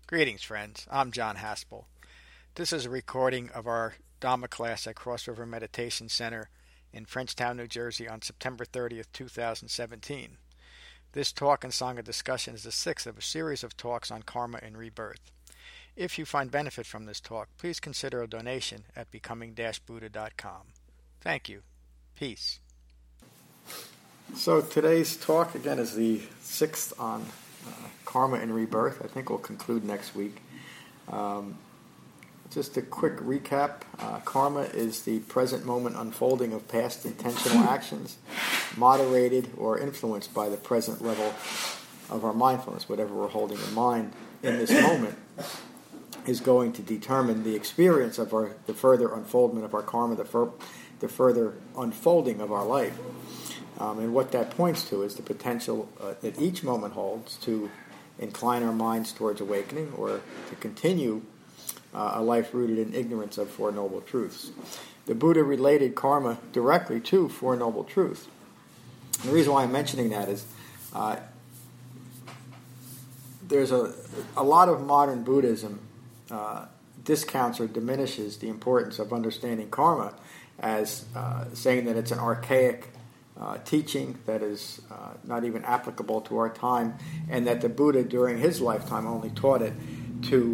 Greetings, friends. I'm John Haspel. This is a recording of our Dhamma class at Cross River Meditation Center in Frenchtown, New Jersey on September 30th, 2017. This talk and Sangha discussion is the sixth of a series of talks on karma and rebirth. If you find benefit from this talk, please consider a donation at becoming-buddha.com. Thank you. Peace. So today's talk, again, is the sixth on karma and rebirth. I think we'll conclude next week. Just a quick recap. Karma is the present moment unfolding of past intentional actions, moderated or influenced by the present level of our mindfulness. Whatever we're holding in mind in this moment is going to determine the experience of the further unfoldment of our karma, the further unfolding of our life. And what that points to is the potential that each moment holds to incline our minds towards awakening or to continue a life rooted in ignorance of Four Noble Truths. The Buddha related karma directly to Four Noble Truths. And the reason why I'm mentioning that is there's a lot of modern Buddhism discounts or diminishes the importance of understanding karma as saying that it's an archaic teaching that is not even applicable to our time, and that the Buddha during his lifetime only taught it to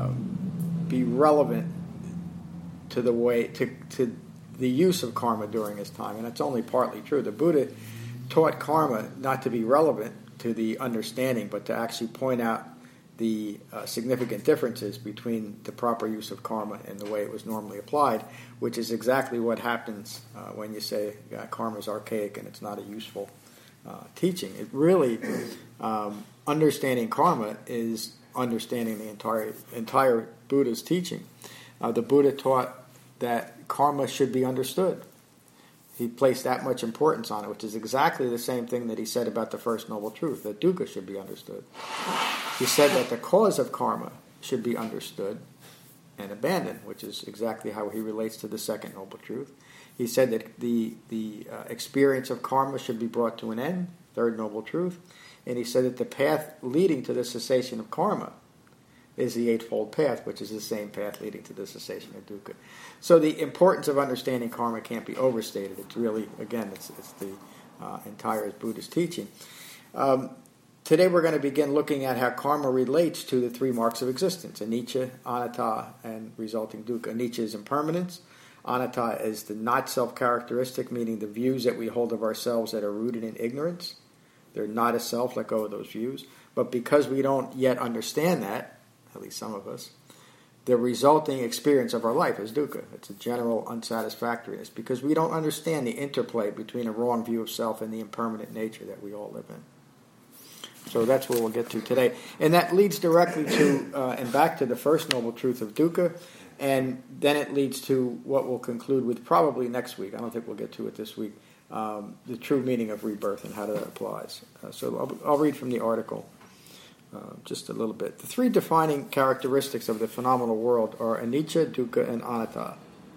be relevant to the way to the use of karma during his time, and that's only partly true. The Buddha taught karma not to be relevant to the understanding, but to actually point out the significant differences between the proper use of karma and the way it was normally applied, which is exactly what happens when you say karma is archaic and it's not a useful teaching. It really, understanding karma is understanding the entire Buddha's teaching. The Buddha taught that karma should be understood. He placed that much importance on it, which is exactly the same thing that he said about the First Noble Truth, that dukkha should be understood. He said that the cause of karma should be understood and abandoned, which is exactly how he relates to the Second Noble Truth. He said that the experience of karma should be brought to an end, Third Noble Truth. And he said that the path leading to the cessation of karma is the Eightfold Path, which is the same path leading to the cessation of dukkha. So the importance of understanding karma can't be overstated. It's really, again, it's the entire Buddhist teaching. Today we're going to begin looking at how karma relates to the three marks of existence: anicca, anatta, and resulting dukkha. Anicca is impermanence. Anatta is the not-self characteristic, meaning the views that we hold of ourselves that are rooted in ignorance. They're not a self, let go of those views. But because we don't yet understand that, at least some of us, the resulting experience of our life is dukkha. It's a general unsatisfactoriness because we don't understand the interplay between a wrong view of self and the impermanent nature that we all live in. So that's where we'll get to today. And that leads directly to, and back to the First Noble Truth of dukkha, and then it leads to what we'll conclude with probably next week. I don't think we'll get to it this week, the true meaning of rebirth and how that applies. So I'll read from the article. Just a little bit. The three defining characteristics of the phenomenal world are anicca, dukkha, and anatta.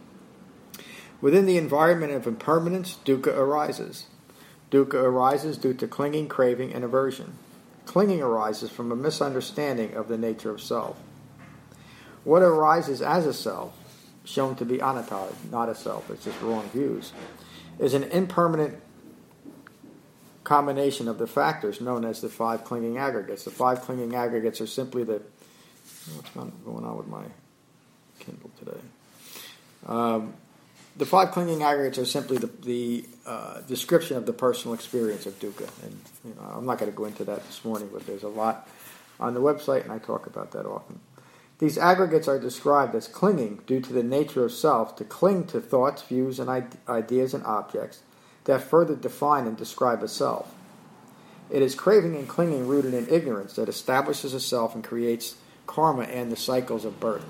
Within the environment of impermanence, dukkha arises. Dukkha arises due to clinging, craving, and aversion. Clinging arises from a misunderstanding of the nature of self. What arises as a self, shown to be anatta, not a self, it's just wrong views, is an impermanent combination of the factors known as the five clinging aggregates. The five clinging aggregates are simply what's going on with my Kindle today? The five clinging aggregates are simply the description of the personal experience of dukkha. And I'm not going to go into that this morning, but there's a lot on the website, and I talk about that often. These aggregates are described as clinging due to the nature of self to cling to thoughts, views, and ideas and objects that further define and describe a self. It is craving and clinging rooted in ignorance that establishes a self and creates karma and the cycles of birth.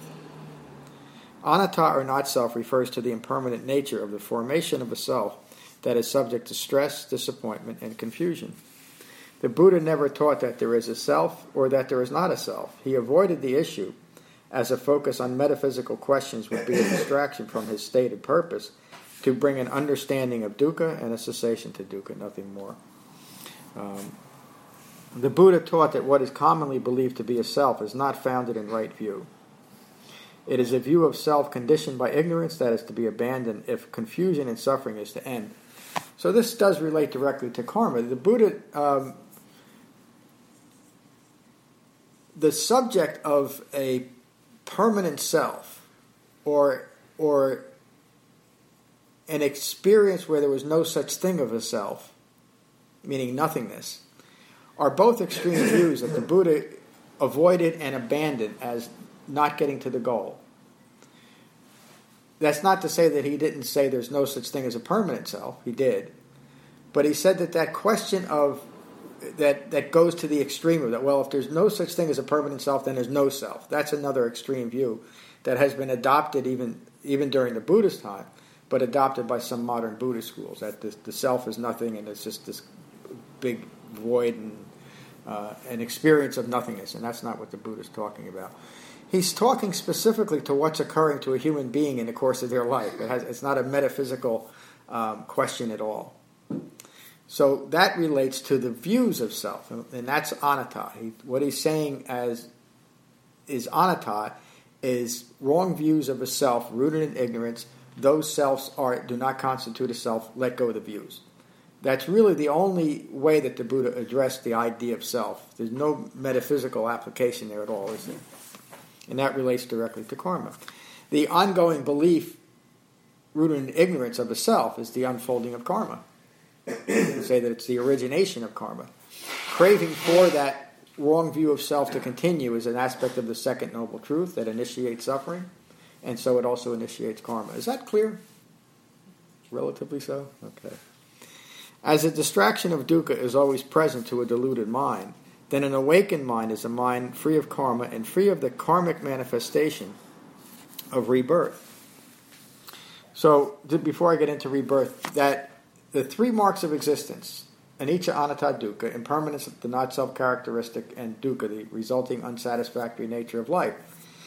Anatta, or not self, refers to the impermanent nature of the formation of a self that is subject to stress, disappointment, and confusion. The Buddha never taught that there is a self or that there is not a self. He avoided the issue, as a focus on metaphysical questions would be a distraction from his stated purpose, to bring an understanding of dukkha and a cessation to dukkha, nothing more. The Buddha taught that what is commonly believed to be a self is not founded in right view. It is a view of self conditioned by ignorance that is to be abandoned if confusion and suffering is to end. So this does relate directly to karma. The Buddha, the subject of a permanent self, or an experience where there was no such thing of a self, meaning nothingness, are both extreme views that the Buddha avoided and abandoned as not getting to the goal. That's not to say that he didn't say there's no such thing as a permanent self. He did. But he said that question of that goes to the extreme of that. Well, if there's no such thing as a permanent self, then there's no self. That's another extreme view that has been adopted even during the Buddhist time, but adopted by some modern Buddhist schools, that the self is nothing and it's just this big void and an experience of nothingness. And that's not what the Buddha is talking about. He's talking specifically to what's occurring to a human being in the course of their life. It's not a metaphysical question at all. So that relates to the views of self, and that's anatta. What he's saying is anatta is wrong views of a self rooted in ignorance. Those selves do not constitute a self. Let go of the views. That's really the only way that the Buddha addressed the idea of self. There's no metaphysical application there at all, is there? And that relates directly to karma. The ongoing belief rooted in ignorance of a self is the unfolding of karma. You say that it's the origination of karma. Craving for that wrong view of self to continue is an aspect of the second noble truth that initiates suffering, and so it also initiates karma. Is that clear? Relatively so? Okay. As a distraction of dukkha is always present to a deluded mind, then an awakened mind is a mind free of karma and free of the karmic manifestation of rebirth. So, before I get into rebirth, that the three marks of existence, anicca, anatta, dukkha, impermanence, the not-self characteristic, and dukkha, the resulting unsatisfactory nature of life.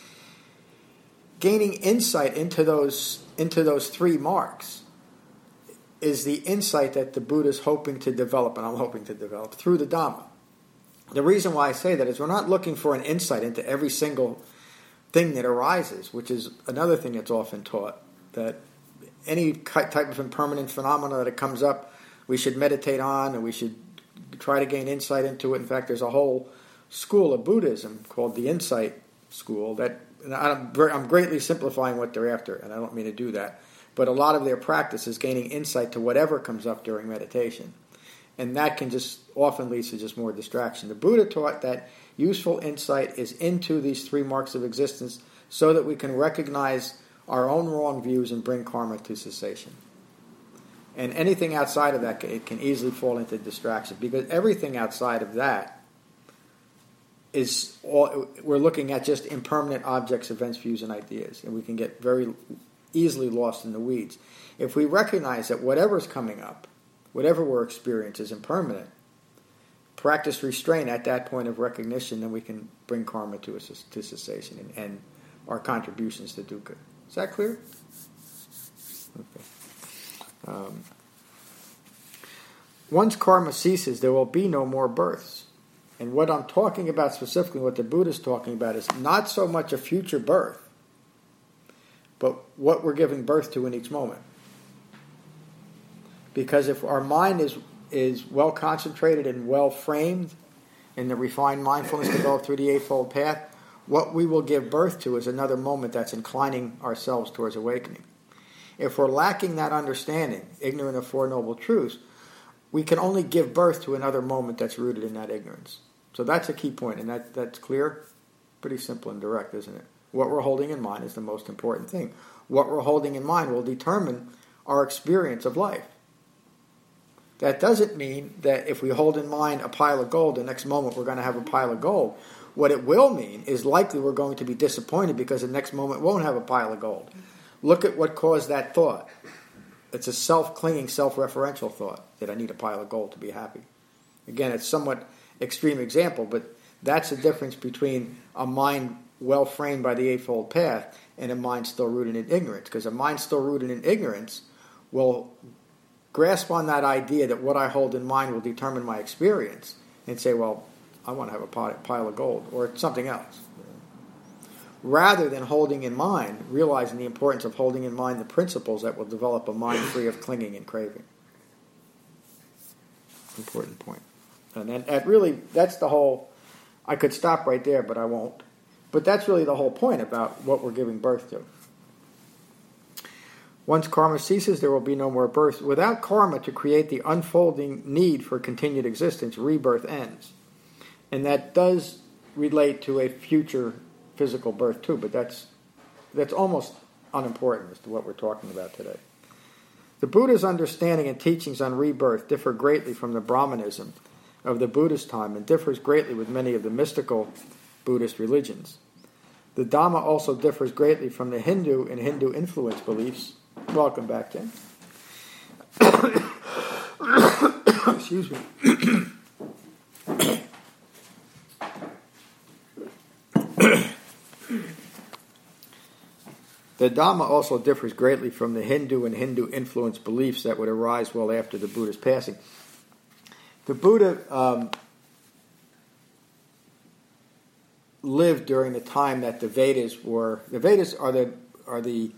Gaining insight into those three marks is the insight that the Buddha is hoping to develop, and I'm hoping to develop, through the Dhamma. The reason why I say that is we're not looking for an insight into every single thing that arises, which is another thing that's often taught, that any type of impermanent phenomena that comes up, we should meditate on, and we should try to gain insight into it. In fact, there's a whole school of Buddhism called the Insight School that, and I'm greatly simplifying what they're after, and I don't mean to do that, but a lot of their practice is gaining insight to whatever comes up during meditation. And that can just often lead to just more distraction. The Buddha taught that useful insight is into these three marks of existence so that we can recognize our own wrong views and bring karma to cessation. And anything outside of that, it can easily fall into distraction, because everything outside of that is all, we're looking at just impermanent objects, events, views, and ideas, and we can get very easily lost in the weeds. If we recognize that whatever's coming up, whatever we're experiencing is impermanent, practice restraint at that point of recognition, then we can bring karma to cessation and our contributions to dukkha. Is that clear? Okay. Once karma ceases, there will be no more births. And what I'm talking about specifically, what the Buddha is talking about, is not so much a future birth, but what we're giving birth to in each moment. Because if our mind is well concentrated and well framed in the refined mindfulness developed through the Eightfold Path, what we will give birth to is another moment that's inclining ourselves towards awakening. If we're lacking that understanding, ignorant of Four Noble Truths, we can only give birth to another moment that's rooted in that ignorance. So that's a key point, and that's clear. Pretty simple and direct, isn't it? What we're holding in mind is the most important thing. What we're holding in mind will determine our experience of life. That doesn't mean that if we hold in mind a pile of gold, the next moment we're going to have a pile of gold. What it will mean is likely we're going to be disappointed because the next moment won't have a pile of gold. Look at what caused that thought. It's a self-clinging, self-referential thought that I need a pile of gold to be happy. Again, it's a somewhat extreme example, but that's the difference between a mind well framed by the Eightfold Path and a mind still rooted in ignorance. Because a mind still rooted in ignorance will grasp on that idea that what I hold in mind will determine my experience and say, well, want to have a pile of gold, or something else. Rather than holding in mind, realizing the importance of holding in mind the principles that will develop a mind free of clinging and craving. Important point. And that's the whole, I could stop right there, but I won't. But that's really the whole point about what we're giving birth to. Once karma ceases, there will be no more birth. Without karma to create the unfolding need for continued existence, rebirth ends. And that does relate to a future physical birth too, but that's almost unimportant as to what we're talking about today. The Buddha's understanding and teachings on rebirth differ greatly from the Brahmanism of the Buddhist time and differs greatly with many of the mystical Buddhist religions. The Dhamma also differs greatly from the Hindu and Hindu influence beliefs. Welcome back, Jen. Excuse me. The Dhamma also differs greatly from the Hindu and Hindu influence beliefs that would arise well after the Buddha's passing. The Buddha lived during the time that the Vedas were. The Vedas are the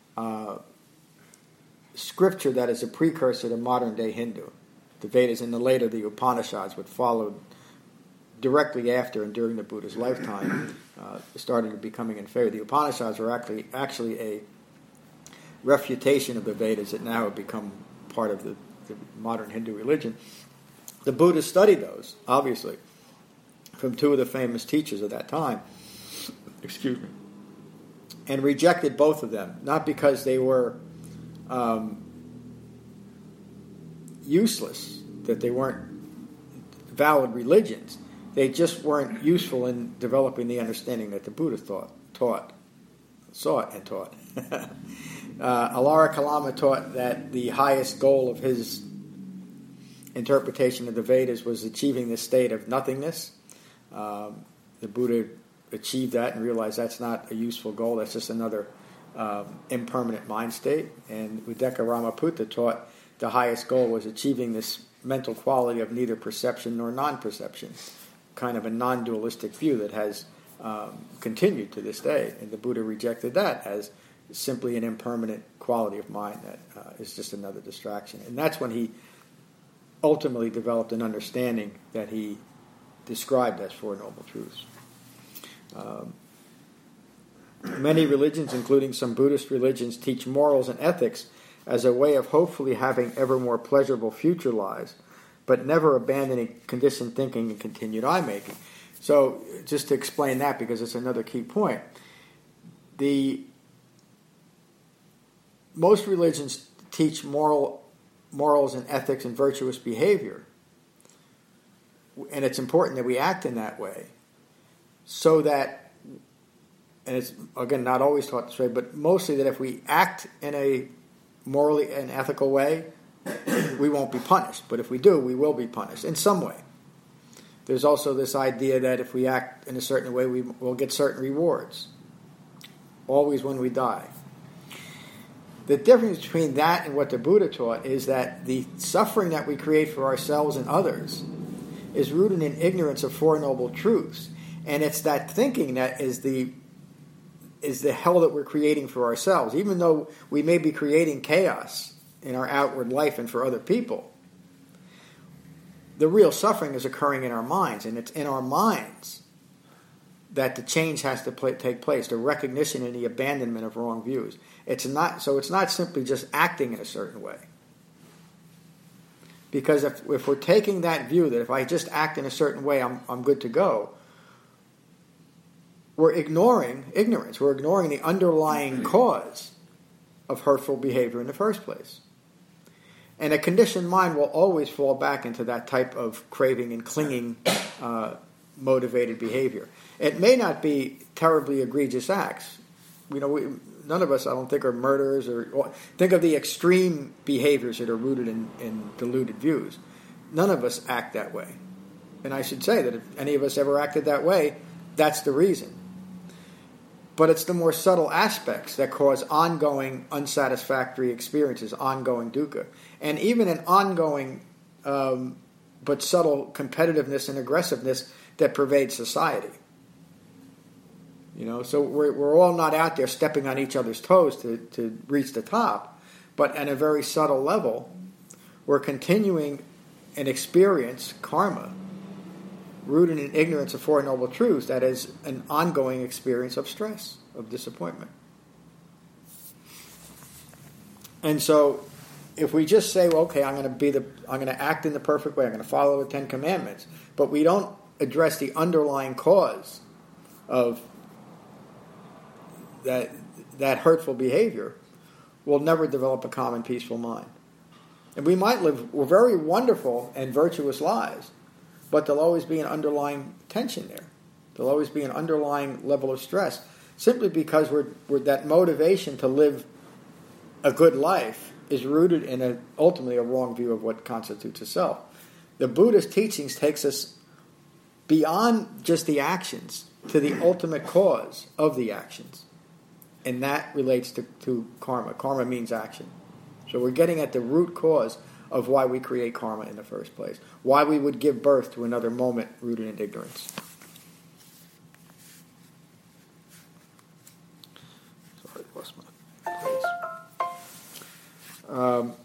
scripture that is a precursor to modern day Hindu. The Vedas and later the Upanishads, which followed directly after and during the Buddha's lifetime, started becoming in favor. The Upanishads were actually a refutation of the Vedas that now have become part of the modern Hindu religion. The Buddha studied those, obviously, from two of the famous teachers of that time, excuse me, and rejected both of them, not because they were useless, that they weren't valid religions. They just weren't useful in developing the understanding that the Buddha sought and taught. Alara Kalama taught that the highest goal of his interpretation of the Vedas was achieving the state of nothingness. The Buddha achieved that and realized that's not a useful goal, that's just another impermanent mind state. And Udeka Ramaputta taught the highest goal was achieving this mental quality of neither perception nor non-perception, kind of a non-dualistic view that has continued to this day. And the Buddha rejected that as simply an impermanent quality of mind that is just another distraction. And that's when he ultimately developed an understanding that he described as Four Noble Truths. Many religions, including some Buddhist religions, teach morals and ethics as a way of hopefully having ever more pleasurable future lives, but never abandoning conditioned thinking and continued eye-making. So, just to explain that, because it's another key point, most religions teach morals and ethics and virtuous behavior, and it's important that we act in that way, so that, and it's, again, not always taught this way, but mostly that if we act in a morally and ethical way, we won't be punished. But if we do, we will be punished in some way. There's also this idea that if we act in a certain way, we will get certain rewards, always when we die. The difference between that and what the Buddha taught is that the suffering that we create for ourselves and others is rooted in ignorance of Four Noble Truths. And it's that thinking that is the hell that we're creating for ourselves. Even though we may be creating chaos in our outward life and for other people, the real suffering is occurring in our minds, and it's in our minds that the change has to take place, the recognition and the abandonment of wrong views. It's not simply just acting in a certain way. Because if we're taking that view that if I just act in a certain way, I'm good to go, we're ignoring ignorance. We're ignoring the underlying cause of hurtful behavior in the first place. And a conditioned mind will always fall back into that type of craving and clinging motivated behavior. It may not be terribly egregious acts. None of us, I don't think, are murderers, or think of the extreme behaviors that are rooted in deluded views. None of us act that way. And I should say that if any of us ever acted that way, that's the reason. But it's the more subtle aspects that cause ongoing unsatisfactory experiences, ongoing dukkha. And even an ongoing but subtle competitiveness and aggressiveness that pervades society. So we're all not out there stepping on each other's toes to reach the top, but at a very subtle level, we're continuing an experience, karma, rooted in ignorance of Four Noble Truths, that is an ongoing experience of stress, of disappointment. And so, if we just say, well, okay, I'm going to act in the perfect way, I'm going to follow the Ten Commandments, but we don't address the underlying cause of that hurtful behavior, we'll never develop a calm and peaceful mind. And we might live very wonderful and virtuous lives, but there'll always be an underlying tension there. There'll always be an underlying level of stress, simply because we're that motivation to live a good life is rooted in ultimately a wrong view of what constitutes a self. The Buddhist teachings takes us beyond just the actions to the ultimate cause of the actions. And that relates to karma. Karma means action. So we're getting at the root cause of why we create karma in the first place. Why we would give birth to another moment rooted in ignorance. Sorry, I lost my place.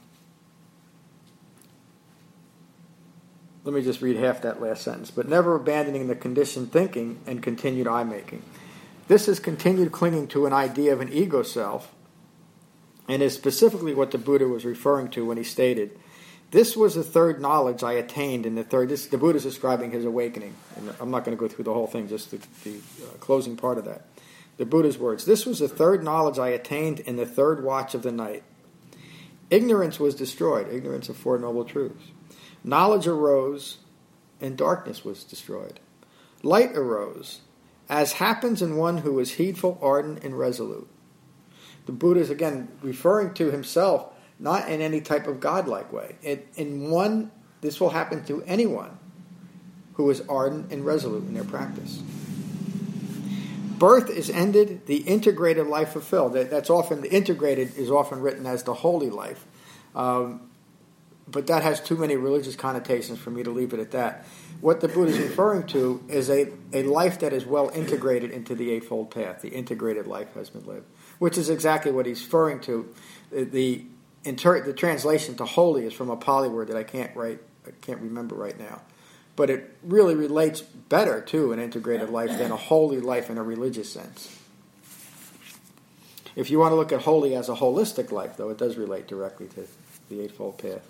Let me just read half that last sentence. But never abandoning the conditioned thinking and continued I-making. This is continued clinging to an idea of an ego self, and is specifically what the Buddha was referring to when he stated, "This was the third knowledge I attained in the third." The Buddha is describing his awakening. And I'm not going to go through the whole thing, just the closing part of that. The Buddha's words, "This was the third knowledge I attained in the third watch of the night. Ignorance was destroyed," ignorance of Four Noble Truths. "Knowledge arose, and darkness was destroyed. Light arose, as happens in one who is heedful, ardent, and resolute." The Buddha is again referring to himself not in any type of godlike way. This will happen to anyone who is ardent and resolute in their practice. "Birth is ended, the integrated life fulfilled." The integrated is often written as the holy life. But that has too many religious connotations for me to leave it at that. What the Buddha is referring to is a life that is well integrated into the Eightfold Path. The integrated life has been lived, which is exactly what he's referring to. The translation to holy is from a Pali word that I can't remember right now. But it really relates better to an integrated life than a holy life in a religious sense. If you want to look at holy as a holistic life, though, it does relate directly to the Eightfold Path.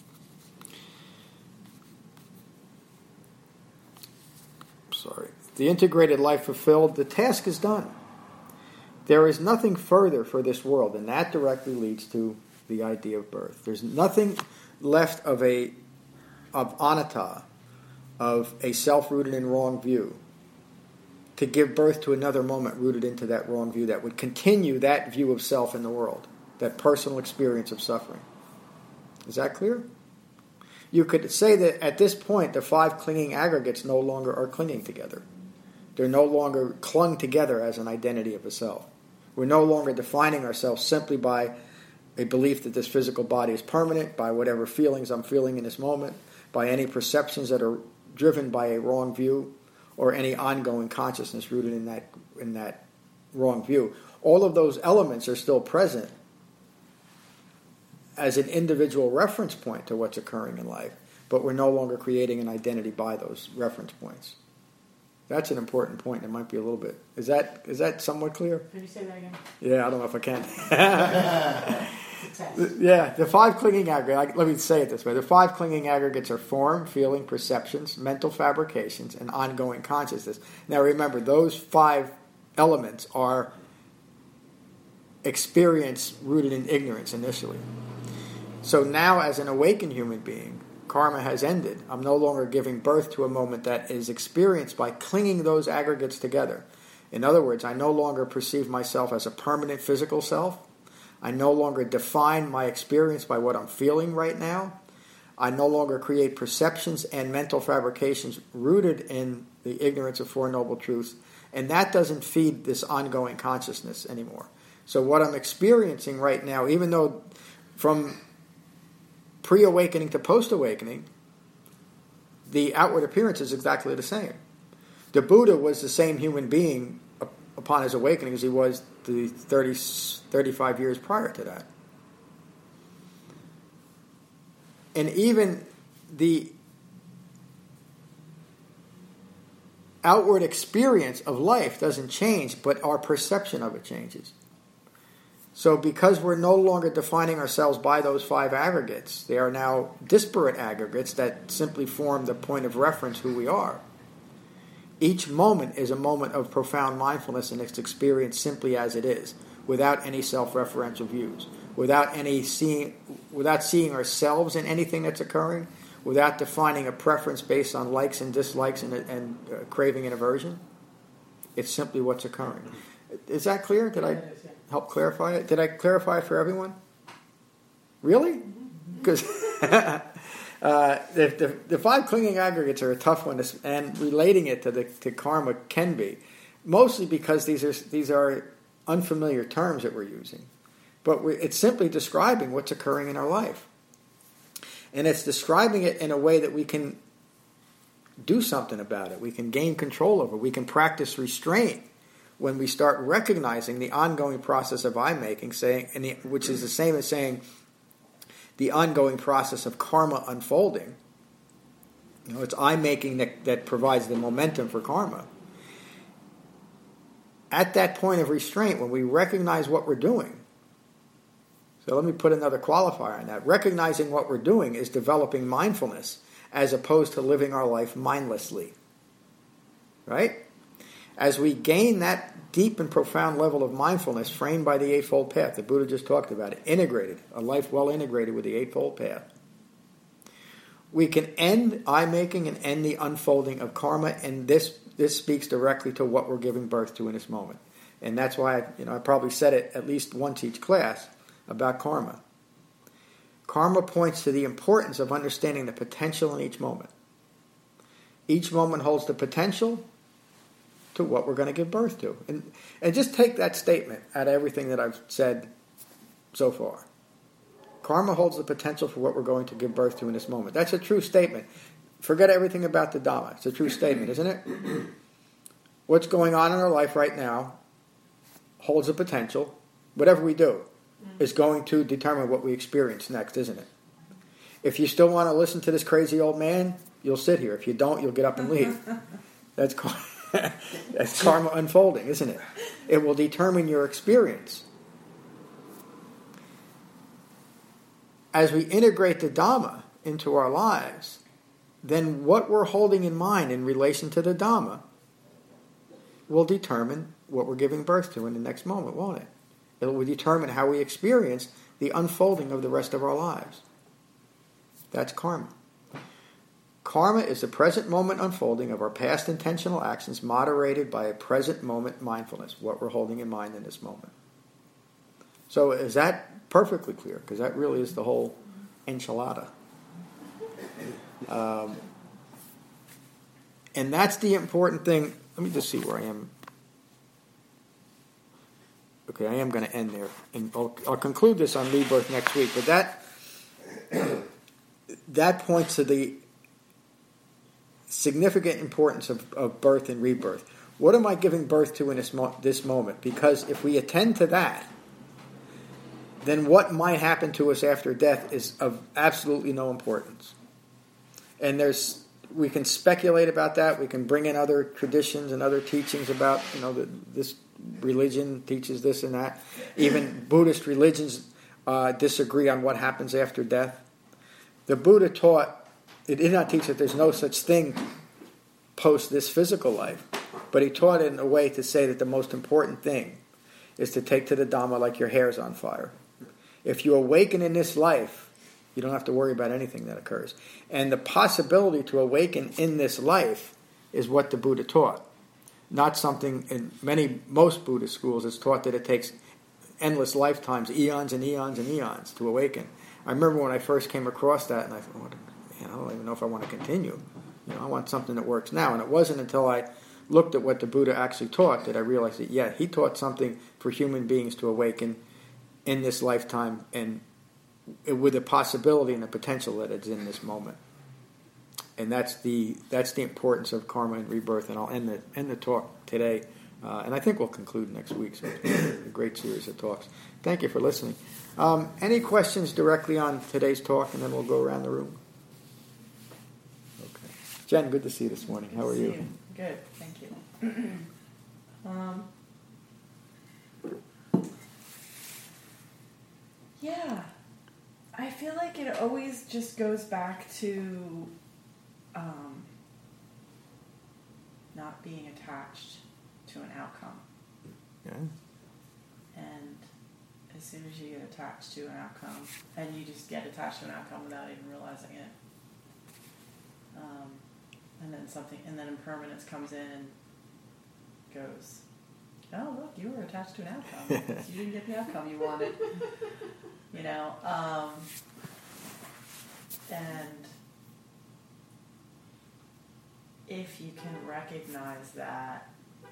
The integrated life fulfilled, the task is done. There is nothing further for this world, and that directly leads to the idea of birth. There's nothing left of anatta, of a self-rooted in wrong view, to give birth to another moment rooted into that wrong view that would continue that view of self in the world, that personal experience of suffering. Is that clear? You could say that at this point, the five clinging aggregates no longer are clinging together. They're no longer clung together as an identity of a self. We're no longer defining ourselves simply by a belief that this physical body is permanent, by whatever feelings I'm feeling in this moment, by any perceptions that are driven by a wrong view, or any ongoing consciousness rooted in that wrong view. All of those elements are still present as an individual reference point to what's occurring in life, but we're no longer creating an identity by those reference points. That's an important point. It might be a little bit. Is that somewhat clear? Can you say that again? Yeah, I don't know if I can. Yeah, the five clinging aggregates, let me say it this way. The five clinging aggregates are form, feeling, perceptions, mental fabrications, and ongoing consciousness. Now remember, those five elements are experience rooted in ignorance initially. So now as an awakened human being, karma has ended. I'm no longer giving birth to a moment that is experienced by clinging those aggregates together. In other words, I no longer perceive myself as a permanent physical self. I no longer define my experience by what I'm feeling right now. I no longer create perceptions and mental fabrications rooted in the ignorance of Four Noble Truths. And that doesn't feed this ongoing consciousness anymore. So what I'm experiencing right now, even though from pre-awakening to post-awakening, the outward appearance is exactly the same. The Buddha was the same human being upon his awakening as he was the 35 years prior to that. And even the outward experience of life doesn't change, but our perception of it changes. So because we're no longer defining ourselves by those 5 aggregates, they are now disparate aggregates that simply form the point of reference who we are. Each moment is a moment of profound mindfulness in its experience simply as it is, without any self-referential views, without seeing ourselves in anything that's occurring, without defining a preference based on likes and dislikes and craving and aversion. It's simply what's occurring. Is that clear? Did I help clarify it? Did I clarify it for everyone? Really? Because the 5 clinging aggregates are a tough one, and relating it to karma can be, mostly because these are unfamiliar terms that we're using. But it's simply describing what's occurring in our life. And it's describing it in a way that we can do something about it. We can gain control over it. We can practice restraint when we start recognizing the ongoing process of I-making, which is the same as saying the ongoing process of karma unfolding. It's I-making that provides the momentum for karma. At that point of restraint, when we recognize what we're doing, so let me put another qualifier on that. Recognizing what we're doing is developing mindfulness as opposed to living our life mindlessly. Right? As we gain that deep and profound level of mindfulness framed by the Eightfold Path, the Buddha just talked about it, integrated, a life well integrated with the Eightfold Path, we can end I-making and end the unfolding of karma, and this speaks directly to what we're giving birth to in this moment. And that's why I probably said it at least once each class about karma. Karma points to the importance of understanding the potential in each moment. Each moment holds the potential to what we're going to give birth to. And just take that statement out of everything that I've said so far. Karma holds the potential for what we're going to give birth to in this moment. That's a true statement. Forget everything about the Dhamma. It's a true statement, isn't it? What's going on in our life right now holds a potential. Whatever we do is going to determine what we experience next, isn't it? If you still want to listen to this crazy old man, you'll sit here. If you don't, you'll get up and leave. That's karma unfolding, isn't it? It will determine your experience. As we integrate the Dhamma into our lives, then what we're holding in mind in relation to the Dhamma will determine what we're giving birth to in the next moment, won't it? It will determine how we experience the unfolding of the rest of our lives. That's karma. Karma is the present moment unfolding of our past intentional actions moderated by a present moment mindfulness, what we're holding in mind in this moment. So is that perfectly clear? Because that really is the whole enchilada. And that's the important thing. Let me just see where I am. Okay, I am going to end there. And I'll conclude this on rebirth next week. But that points to the significant importance of birth and rebirth. What am I giving birth to in this moment? Because if we attend to that, then what might happen to us after death is of absolutely no importance. And we can speculate about that. We can bring in other traditions and other teachings about, this religion teaches this and that. Even Buddhist religions disagree on what happens after death. The Buddha it did not teach that there's no such thing post this physical life, but he taught it in a way to say that the most important thing is to take to the Dhamma like your hair's on fire. If you awaken in this life, you don't have to worry about anything that occurs. And the possibility to awaken in this life is what the Buddha taught. Not something in most Buddhist schools it's taught that it takes endless lifetimes, eons and eons and eons to awaken. I remember when I first came across that and I thought, I don't even know if I want to continue. I want something that works now. And it wasn't until I looked at what the Buddha actually taught that I realized that, he taught something for human beings to awaken in this lifetime and with the possibility and the potential that it's in this moment. And that's the importance of karma and rebirth. And I'll end the talk today, and I think we'll conclude next week. So it's been a great series of talks. Thank you for listening. Any questions directly on today's talk, and then we'll go around the room. Okay, Jen, good to see you this morning. How are you? Good, thank you. Yeah, I feel like it always just goes back to not being attached to an outcome. Yeah. And as soon as you get attached to an outcome, and you just get attached to an outcome without even realizing it, and then impermanence comes in and goes, oh, look, you were attached to an outcome. You didn't get the outcome you wanted. You know, and if you can recognize that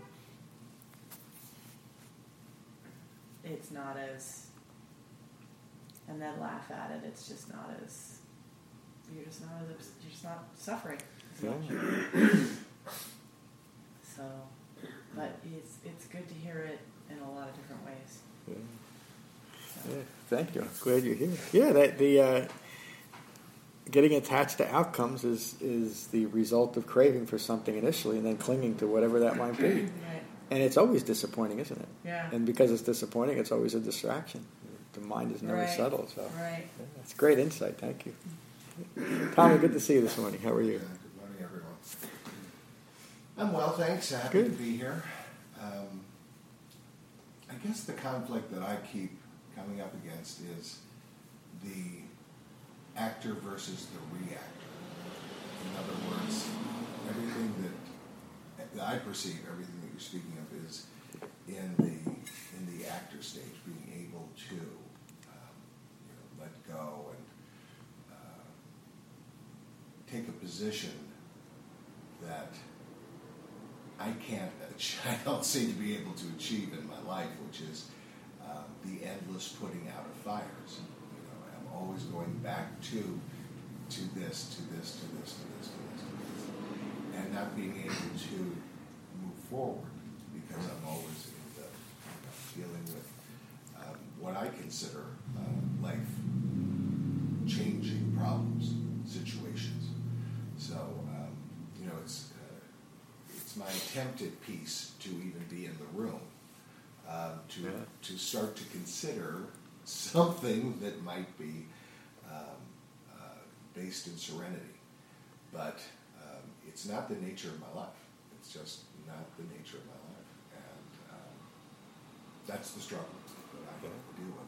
it's not as, and then laugh at it, it's just not as, you're just not suffering as much. So, but it's good to hear it in a lot of different ways. Yeah. So. Yeah, thank you. I'm glad you're here. Yeah, the getting attached to outcomes is the result of craving for something initially and then clinging to whatever that might be. Right. And it's always disappointing, isn't it? Yeah. And because it's disappointing, it's always a distraction. The mind is never settled. So Right. yeah, that's great insight. Thank you. Tommy, good to see you this morning. How are you? Good morning, everyone. I'm well, thanks. Happy to be here. I guess the conflict that I keep coming up against is the actor versus the reactor. In other words, everything that I perceive, everything that you're speaking of, is in the actor stage, being able to let go and take a position that I don't seem to be able to achieve in my life, which is the endless putting out of fires. I'm always going back to this, and not being able to move forward because I'm always in dealing with what I consider life-changing problems, situations. So, it's my attempt at peace to even be in the room, to start to consider something that might be based in serenity. But it's not the nature of my life. It's just not the nature of my life. And that's the struggle that I have to deal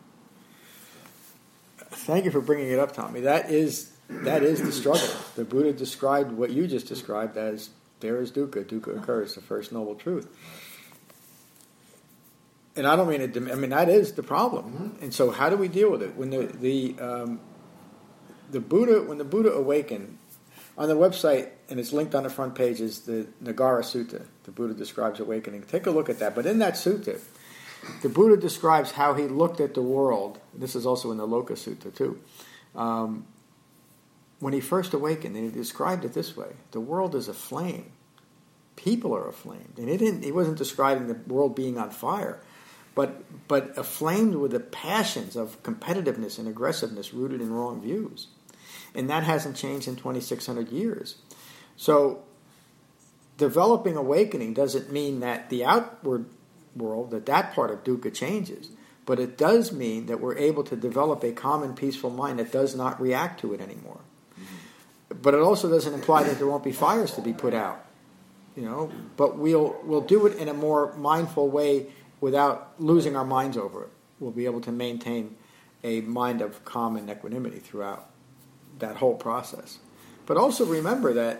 with. Thank you for bringing it up, Tommy. That is the struggle. The Buddha described what you just described as there is dukkha. Dukkha occurs, the first noble truth. And I don't mean it. I mean that is the problem. Mm-hmm. And so, how do we deal with it? When the Buddha awakened, on the website, and it's linked on the front page, is the Nagara Sutta. The Buddha describes awakening. Take a look at that. But in that sutta, the Buddha describes how he looked at the world. This is also in the Loka Sutta too. When he first awakened, and he described it this way: the world is aflame. People are aflame. And he wasn't describing the world being on fire, but aflamed with the passions of competitiveness and aggressiveness rooted in wrong views. And that hasn't changed in 2,600 years. So developing awakening doesn't mean that the outward world, that part of dukkha changes. But it does mean that we're able to develop a calm and peaceful mind that does not react to it anymore. Mm-hmm. But it also doesn't imply that there won't be fires to be put out. But we'll do it in a more mindful way without losing our minds over it. We'll be able to maintain a mind of calm and equanimity throughout that whole process. But also remember that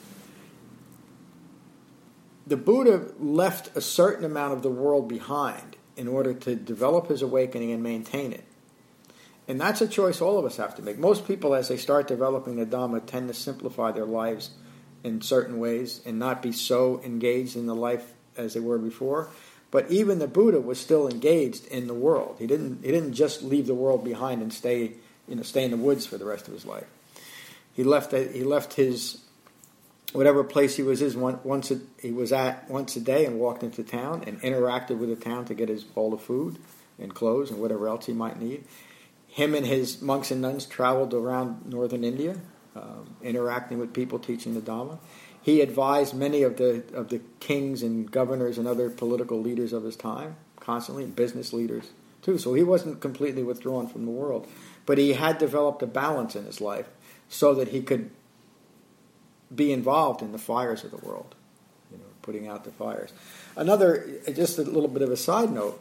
the Buddha left a certain amount of the world behind in order to develop his awakening and maintain it. And that's a choice all of us have to make. Most people, as they start developing the Dhamma, tend to simplify their lives in certain ways and not be so engaged in the life as they were before. But even the Buddha was still engaged in the world. He didn't just leave the world behind and stay in the woods for the rest of his life. He left his whatever place he was once a day and walked into town and interacted with the town to get his bowl of food and clothes and whatever else he might need. Him and his monks and nuns traveled around northern India, interacting with people, teaching the Dhamma. He advised many of the kings and governors and other political leaders of his time constantly, business leaders too. So he wasn't completely withdrawn from the world, but he had developed a balance in his life so that he could be involved in the fires of the world, putting out the fires. Just a little bit of a side note.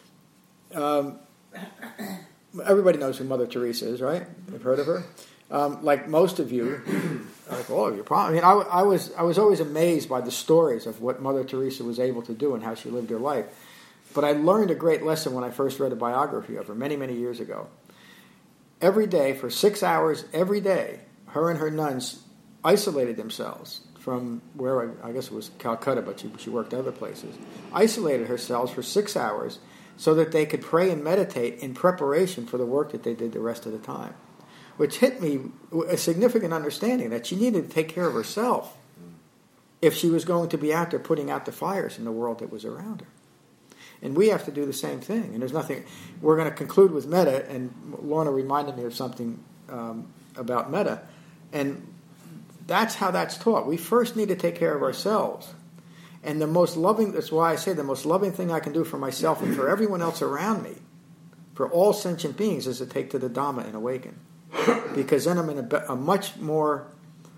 Everybody knows who Mother Teresa is, right? You've heard of her. Like most of you, like all of you, probably. I mean, I was always amazed by the stories of what Mother Teresa was able to do and how she lived her life. But I learned a great lesson when I first read a biography of her many, many years ago. Every day, for 6 hours every day, her and her nuns isolated themselves from where, I guess it was Calcutta, but she worked other places, isolated herself for 6 hours so that they could pray and meditate in preparation for the work that they did the rest of the time, which hit me a significant understanding that she needed to take care of herself if she was going to be out there putting out the fires in the world that was around her. And we have to do the same thing. And there's nothing. We're going to conclude with metta, and Lorna reminded me of something about metta, and that's how that's taught. We first need to take care of ourselves. And that's why I say the most loving thing I can do for myself and for everyone else around me, for all sentient beings, is to take to the Dhamma and awaken. Because then I'm in a much more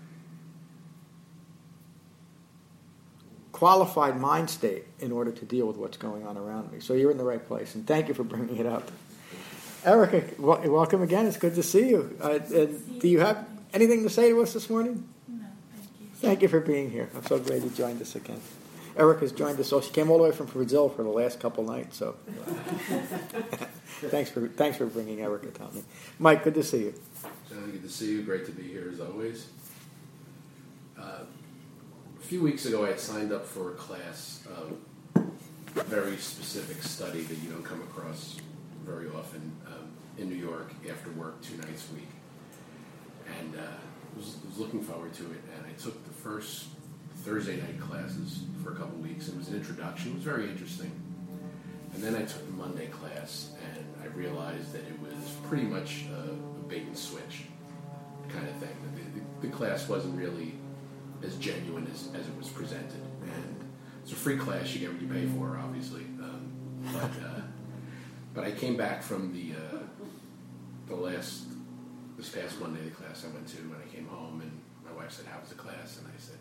qualified mind state in order to deal with what's going on around me. So you're in the right place, and thank you for bringing it up. Erica, welcome again. It's good to see you. Do you have anything to say to us this morning? No, thank you. Thank you for being here. I'm so glad you joined us again. Erica's joined us. She came all the way from Brazil for the last couple nights. So thanks for bringing Erica, Tommy. Mike, good to see you. Johnny, good to see you. Great to be here as always. A few weeks ago, I had signed up for a class of a very specific study that you don't come across very often in New York after work 2 nights a week. And was looking forward to it. And I took the first Thursday night classes for a couple weeks. It was an introduction. It was very interesting. And then I took the Monday class, and I realized that it was pretty much a bait and switch kind of thing. The class wasn't really as genuine as it was presented. And it's a free class. You get what you pay for, obviously. But I came back from this past Monday, the class I went to, and I came home, and my wife said, "How was the class?" And I said,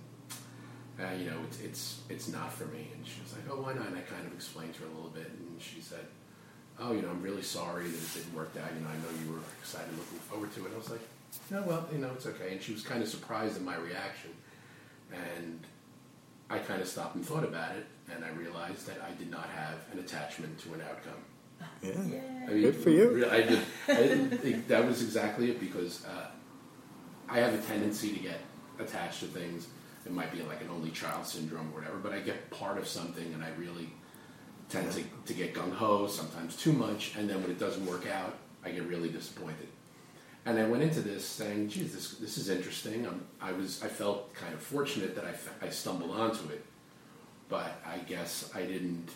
it's not for me. And she was like, "Oh, why not?" And I kind of explained to her a little bit, and she said, "Oh, I'm really sorry that it didn't work out. I know you were excited, looking forward to it." And I was like, "No, well, it's okay." And she was kind of surprised at my reaction, and I kind of stopped and thought about it, and I realized that I did not have an attachment to an outcome. Yeah. I mean, good for you. I didn't think that was exactly it, because I have a tendency to get attached to things. It might be like an only child syndrome or whatever, but I get part of something and I really tend to get gung-ho, sometimes too much, and then when it doesn't work out, I get really disappointed. And I went into this saying, geez, this is interesting. I felt kind of fortunate that I stumbled onto it, but I guess I didn't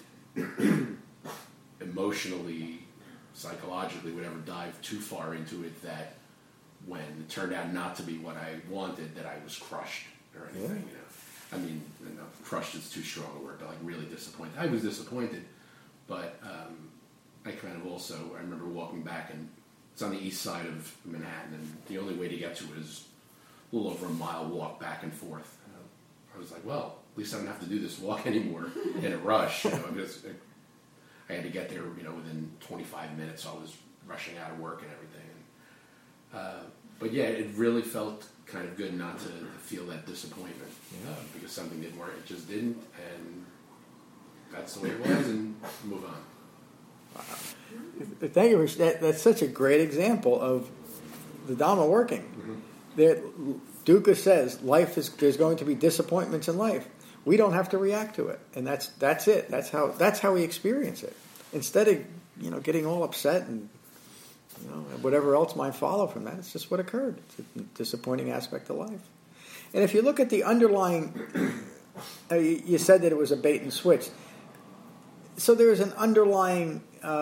emotionally, psychologically, whatever, dive too far into it that when it turned out not to be what I wanted, that I was crushed or anything. I mean, crushed is too strong a word, but like really disappointed. I was disappointed, but I kind of also, I remember walking back, and it's on the east side of Manhattan, and the only way to get to it is a little over a mile walk back and forth. I was like, well, at least I don't have to do this walk anymore in a rush. I had to get there, within 25 minutes. So I was rushing out of work and everything. But yeah, it really felt kind of good not to feel that disappointment because something didn't work. It just didn't, and that's the way it was, and move on. Wow. Thank you. That's such a great example of the Dhamma working. Mm-hmm. Dukkha says there's going to be disappointments in life. We don't have to react to it, and that's it. That's how we experience it. Instead of getting all upset and You know, and whatever else might follow from that, it's just what occurred. It's a disappointing aspect of life. And if you look at the underlying, you said that it was a bait and switch. So there's an underlying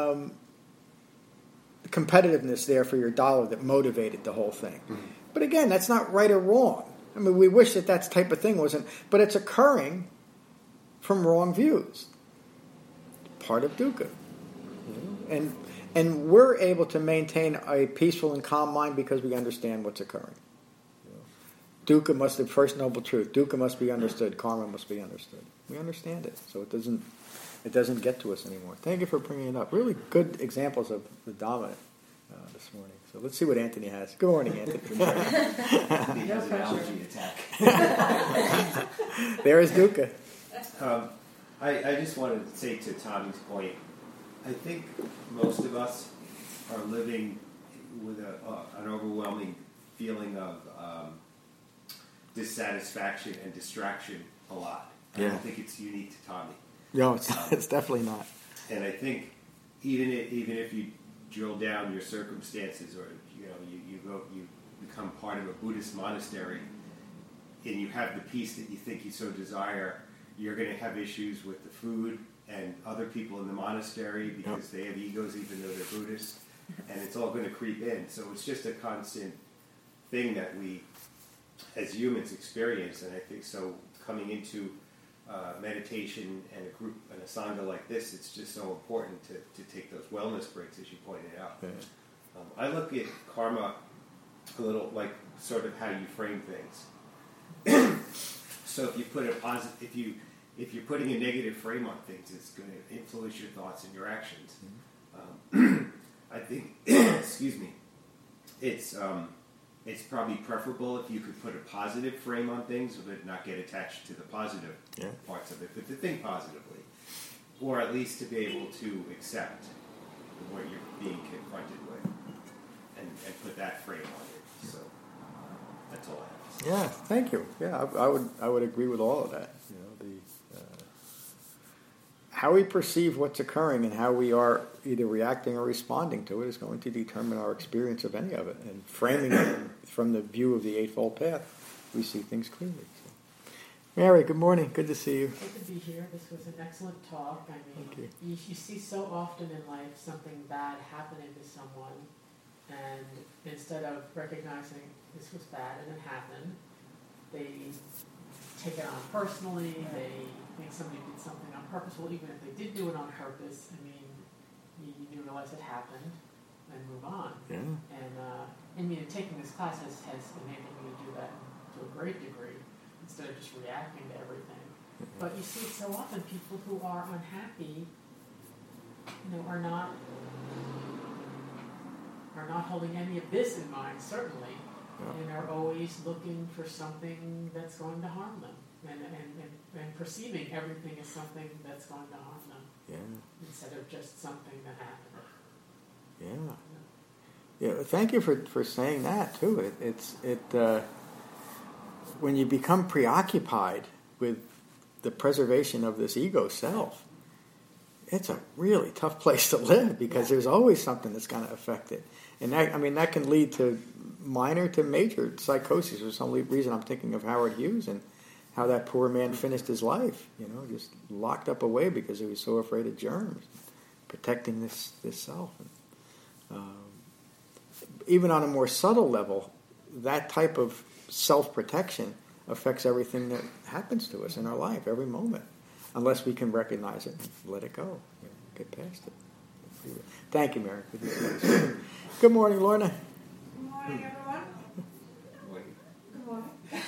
competitiveness there for your dollar that motivated the whole thing. Mm-hmm. But again, that's not right or wrong. I mean, we wish that type of thing wasn't, but it's occurring from wrong views. Part of dukkha. You know? And we're able to maintain a peaceful and calm mind because we understand what's occurring. Dukkha must be the first noble truth. Dukkha must be understood. Karma must be understood. We understand it, so it doesn't get to us anymore. Thank you for bringing it up. Really good examples of the Dhamma this morning. So let's see what Anthony has. Good morning, Anthony. He has an allergy attack. There is dukkha. I just wanted to say to Tommy's point, I think most of us are living with an overwhelming feeling of dissatisfaction and distraction a lot. I don't think it's unique to Tommy. No, it's definitely not. And I think even if you drill down your circumstances, or you become part of a Buddhist monastery, and you have the peace that you think you so desire, you're going to have issues with the food and other people in the monastery because they have egos even though they're Buddhist, and it's all going to creep in. So it's just a constant thing that we as humans experience, and I think so coming into meditation and a group and a sangha like this, it's just so important to take those wellness breaks, as you pointed out. Yeah. I look at karma a little like sort of how you frame things. So if you put a positive, if you're putting a negative frame on things, it's going to influence your thoughts and your actions. I think, excuse me, it's probably preferable if you could put a positive frame on things, but not get attached to the positive parts of it, but to think positively, or at least to be able to accept what you're being confronted with, and put that frame on it. So that's all I have to say. Yeah, thank you. Yeah, I would agree with all of that. You know, how we perceive what's occurring and how we are either reacting or responding to it is going to determine our experience of any of it. And framing it from the view of the Eightfold Path, we see things clearly. So. Mary, good morning. Good to see you. Good to be here. This was an excellent talk. I mean, Thank you see so often in life something bad happening to someone, and instead of recognizing this was bad and it happened, they take it on personally. They think somebody did something on purpose. Well, even if they did do it on purpose, I mean, you realize it happened and move on. Yeah. And I mean, taking this class has enabled me to do that to a great degree instead of just reacting to everything. Mm-hmm. But you see it so often, people who are unhappy, are not holding any of this in mind, certainly, and are always looking for something that's going to harm them, and perceiving everything as something that's going to harm them, instead of just something that happened. Yeah. Thank you for saying that too. When you become preoccupied with the preservation of this ego self, it's a really tough place to live because there's always something that's going to affect it. And that can lead to minor to major psychosis. For some reason, I'm thinking of Howard Hughes and how that poor man finished his life, just locked up away because he was so afraid of germs, protecting this self. Even on a more subtle level, that type of self-protection affects everything that happens to us in our life, every moment, unless we can recognize it and let it go, get past it. Thank you, Mary. Good morning, Lorna. Good morning, everyone. Good morning.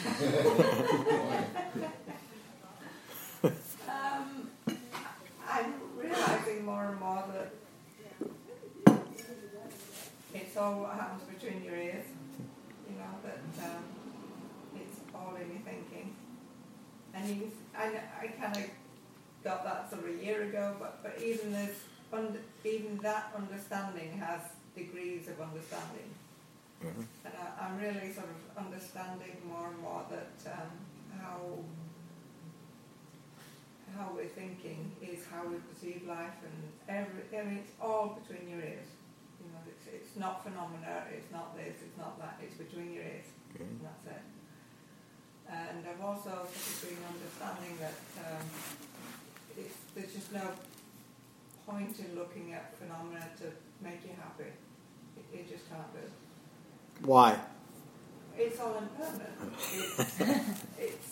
I'm realizing more and more that it's all what happens between your ears. That it's all in your thinking. And I kind of got that sort of a year ago, but even that understanding has degrees of understanding. Mm-hmm. And I'm really sort of understanding more and more that how we're thinking is how we perceive life, and it's all between your ears. You know, it's not phenomena, it's not this, it's not that, it's between your ears, and that's it. And I've also sort of been understanding that there's just no point in looking at phenomena to make you happy. It just can't do. Why? It's all impermanent. It's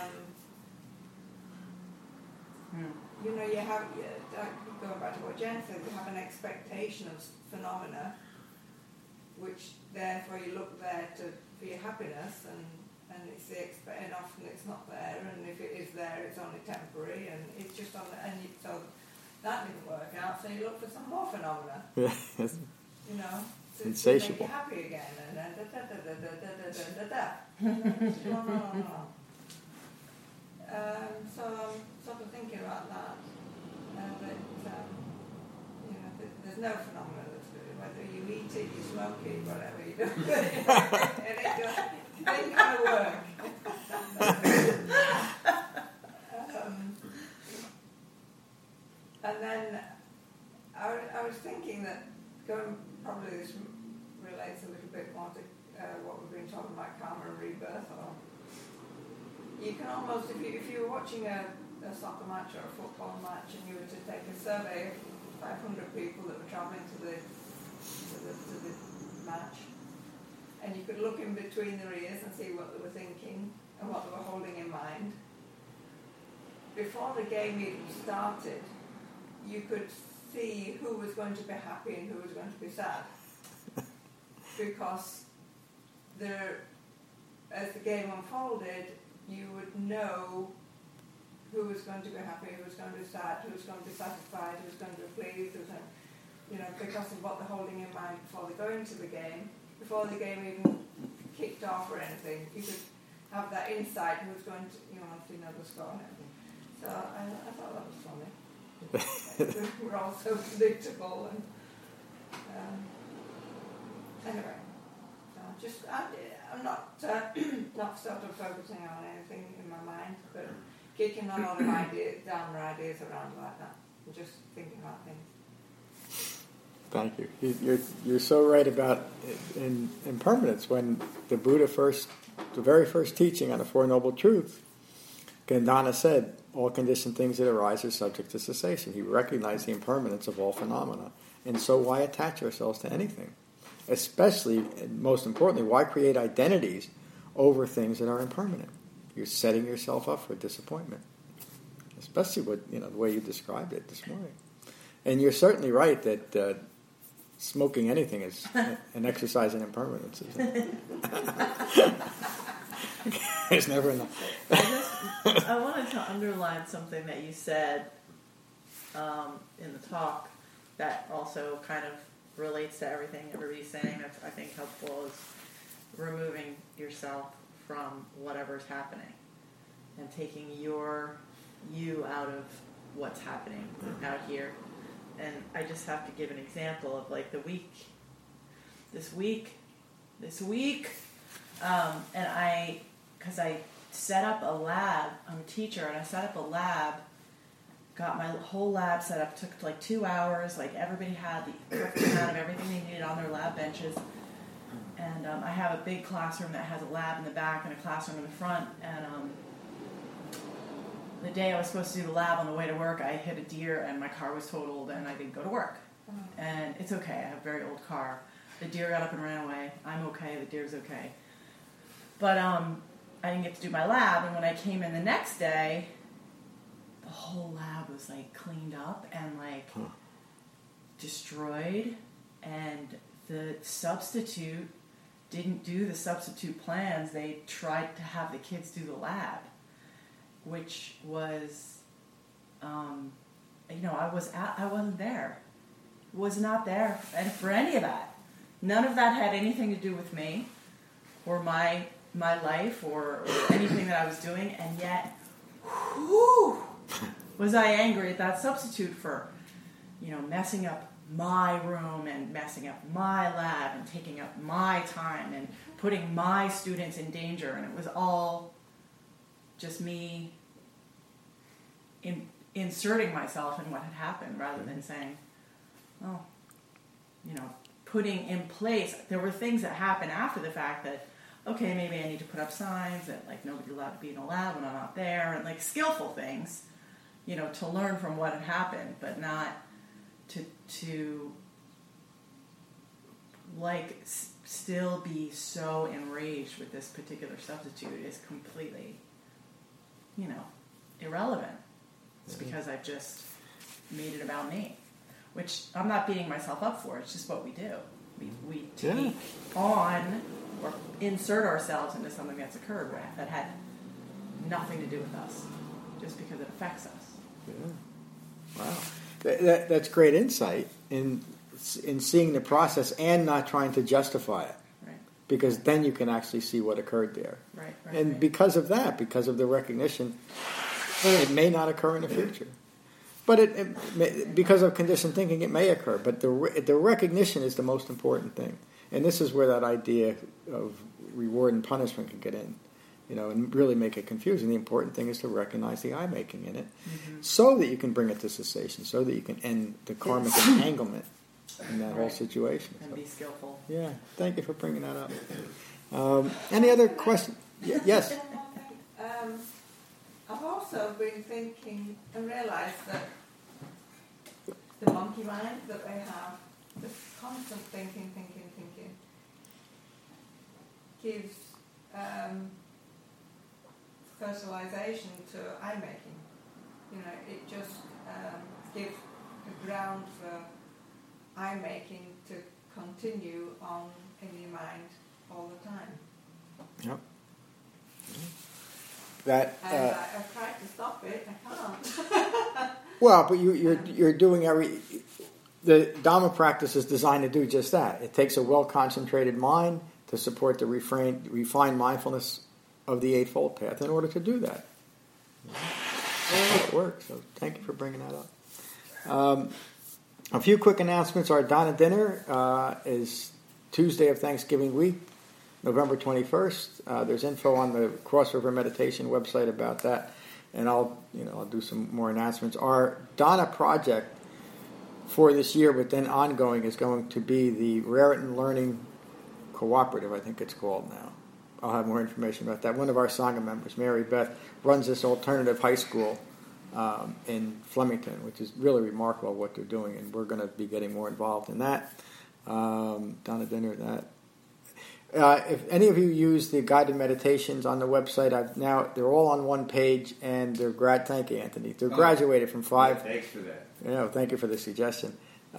you know, you have, going back to what Jen said, you have an expectation of phenomena, which therefore you look there for your happiness, and it's and often it's not there, and if it is there, it's only temporary, and it's just on the, so that didn't work out, so you look for some more phenomena. Yes. You know, to Insatiable. make you happy again, and then no. So I'm sort of thinking about that. You know, there's no phenomena that's good. Whether you eat it, you smoke it, whatever you do, and it ain't gonna work. And then I was thinking that probably this relates a little bit more to what we've been talking about, karma and rebirth. Or you can almost, if you were watching a soccer match or a football match, and you were to take a survey of 500 people that were travelling to the match, and you could look in between their ears and see what they were thinking and what they were holding in mind. Before the game even started, you could see who was going to be happy and who was going to be sad, because as the game unfolded, you would know who was going to be happy, who was going to be sad, who was going to be satisfied, who was going to be pleased, because of what they're holding in mind before they go into the game. Before the game even kicked off or anything, you could have that insight who was going to, obviously know the score and everything. So I thought that was funny. We're all so predictable, and anyway. I'm not not sort of focusing on anything in my mind, but kicking a lot of ideas around like that, and just thinking about things. Thank you. You're so right about impermanence. When the Buddha the very first teaching on the Four Noble Truths, Gandhana said, all conditioned things that arise are subject to cessation. He recognized the impermanence of all phenomena. And so why attach ourselves to anything? Especially, and most importantly, why create identities over things that are impermanent? You're setting yourself up for disappointment. Especially the way you described it this morning. And you're certainly right that smoking anything is an exercise in impermanence, isn't it? There's never enough. I wanted to underline something that you said in the talk that also kind of relates to everything everybody's saying. That's, I think, helpful, is removing yourself from whatever's happening and taking you out of what's happening out here. And I just have to give an example of like this week, and because I set up a lab, I'm a teacher, and I set up a lab, got my whole lab set up, took like 2 hours, like everybody had the correct amount of everything they needed on their lab benches, and I have a big classroom that has a lab in the back and a classroom in the front, and the day I was supposed to do the lab on the way to work, I hit a deer and my car was totaled and I didn't go to work. And it's okay, I have a very old car. The deer got up and ran away. I'm okay, the deer's okay. But I didn't get to do my lab, and when I came in the next day, the whole lab was like cleaned up and like destroyed, and the substitute didn't do the substitute plans. They tried to have the kids do the lab, which was, I wasn't there. Was not there for any of that. None of that had anything to do with me or my life or anything that I was doing, and yet, was I angry at that substitute for, messing up my room and messing up my lab and taking up my time and putting my students in danger, and it was all just me inserting myself in what had happened rather than saying, putting in place, there were things that happened after the fact that, okay, maybe I need to put up signs that like nobody's allowed to be in a lab when I'm not there, and like skillful things, you know, to learn from what had happened, but not to like still be so enraged with this particular substitute is completely, you know, irrelevant. It's because I've just made it about me, which I'm not beating myself up for. It's just what we do. We take on or insert ourselves into something that's occurred that had nothing to do with us, just because it affects us. Yeah. Wow. That's great insight in seeing the process and not trying to justify it. Right. Because then you can actually see what occurred there. Right. And because of that, because of the recognition, it may not occur in the future. But because of conditioned thinking, it may occur. But the recognition is the most important thing. And this is where that idea of reward and punishment can get in, you know, and really make it confusing. The important thing is to recognize the I-making in it, so that you can bring it to cessation, so that you can end the karmic entanglement in that whole situation. And be skillful. Yeah, thank you for bringing that up. Any other questions? Yes? I've also been thinking and realised that the monkey mind that they have, this constant thinking, gives fertilization to eye-making. You know, it just gives the ground for eye-making to continue on in your mind all the time. Yep. That. And I've tried to stop it. I can't. Well, but you're doing the Dhamma practice is designed to do just that. It takes a well-concentrated mind to support the refined mindfulness of the Eightfold Path in order to do that. That's how it works. So thank you for bringing that up. A few quick announcements. Our Dana dinner is Tuesday of Thanksgiving week, November 21st. There's info on the Cross River Meditation website about that, and I'll do some more announcements. Our Dana project for this year, but then ongoing, is going to be the Raritan Learning Cooperative, I think it's called now. I'll have more information about that. One of our Sangha members, Mary Beth, runs this alternative high school in Flemington, which is really remarkable what they're doing, and we're going to be getting more involved in that. Dana dinner, that. If any of you use the guided meditations on the website, they're all on one page, and they're thank you, Anthony. They're graduated from 5. Yeah, thanks for that. Thank you for the suggestion.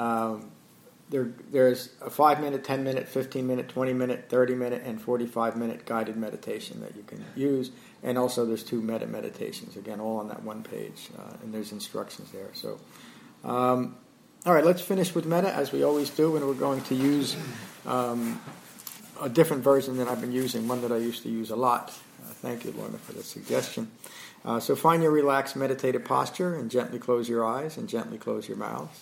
There's a 5-minute, 10-minute, 15-minute, 20-minute, 30-minute, and 45-minute guided meditation that you can use. And also there's 2 metta meditations, again, all on that one page. And there's instructions there. So, all right, let's finish with metta, as we always do. And we're going to use a different version than I've been using, one that I used to use a lot. Thank you, Lorna, for the suggestion. So find your relaxed meditative posture and gently close your eyes and gently close your mouth.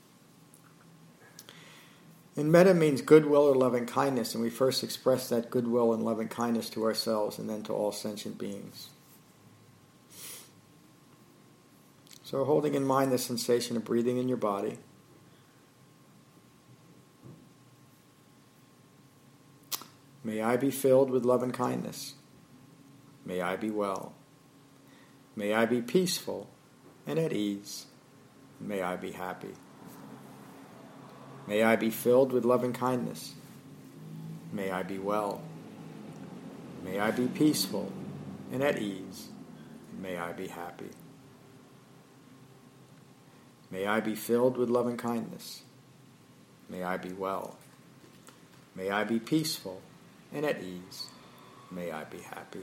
And metta means goodwill or loving kindness, and we first express that goodwill and loving kindness to ourselves and then to all sentient beings. So holding in mind the sensation of breathing in your body. May I be filled with love and kindness. May I be well. May I be peaceful and at ease. May I be happy. May I be filled with love and kindness. May I be well. May I be peaceful and at ease. May I be happy. May I be filled with love and kindness. May I be well. May I be peaceful and at ease. May I be happy.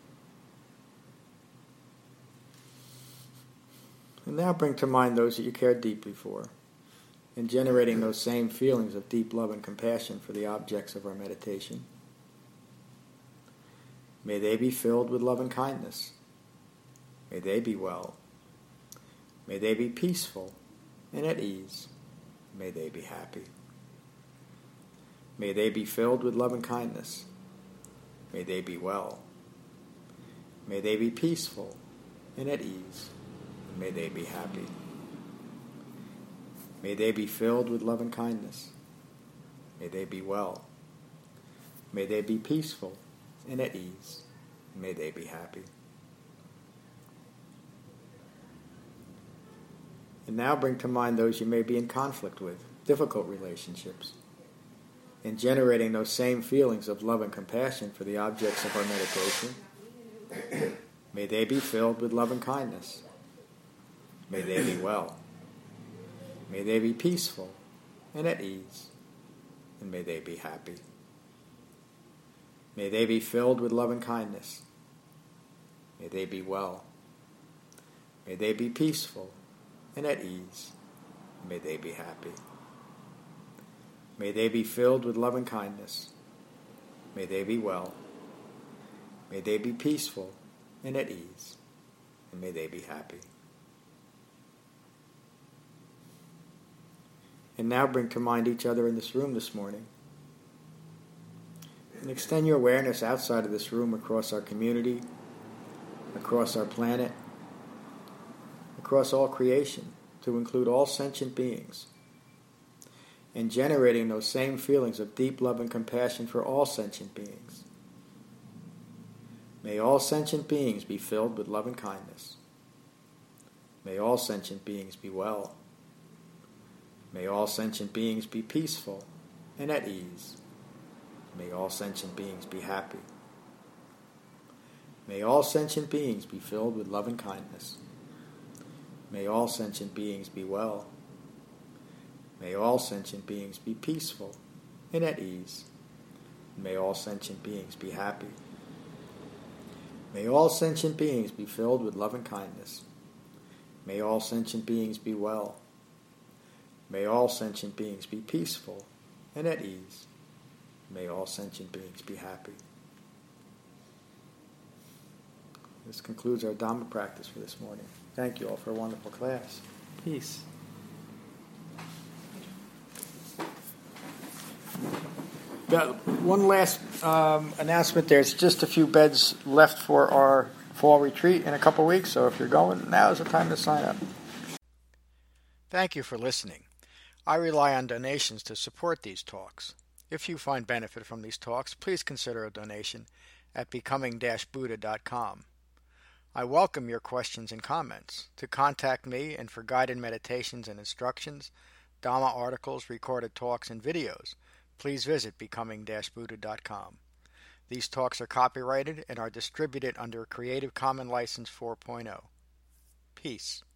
And now bring to mind those that you care deeply for, and generating those same feelings of deep love and compassion for the objects of our meditation. May they be filled with love and kindness. May they be well. May they be peaceful and at ease. May they be happy. May they be filled with love and kindness. May they be well. May they be peaceful and at ease. May they be happy. May they be filled with love and kindness. May they be well. May they be peaceful and at ease. May they be happy. And now bring to mind those you may be in conflict with, difficult relationships, and generating those same feelings of love and compassion for the objects of our meditation. May they be filled with love and kindness. May they be well. May they be peaceful and at ease. And may they be happy. May they be filled with love and kindness. May they be well. May they be peaceful and at ease. May they be happy. May they be filled with love and kindness. May they be well. May they be peaceful and at ease. And may they be happy. And now bring to mind each other in this room this morning. And extend your awareness outside of this room across our community, across our planet, across all creation, to include all sentient beings, and generating those same feelings of deep love and compassion for all sentient beings. May all sentient beings be filled with love and kindness. May all sentient beings be well. May all sentient beings be peaceful and at ease. May all sentient beings be happy. May all sentient beings be filled with love and kindness. May all sentient beings be well. May all sentient beings be peaceful and at ease. May all sentient beings be happy. May all sentient beings be filled with love and kindness. May all sentient beings be well. May all sentient beings be peaceful and at ease. May all sentient beings be happy. This concludes our Dhamma practice for this morning. Thank you all for a wonderful class. Peace. One last announcement. There's just a few beds left for our fall retreat in a couple weeks, so if you're going, now is the time to sign up. Thank you for listening. I rely on donations to support these talks. If you find benefit from these talks, please consider a donation at becoming-buddha.com. I welcome your questions and comments. To contact me and for guided meditations and instructions, Dhamma articles, recorded talks, and videos, please visit becoming-buddha.com. These talks are copyrighted and are distributed under Creative Commons License 4.0. Peace.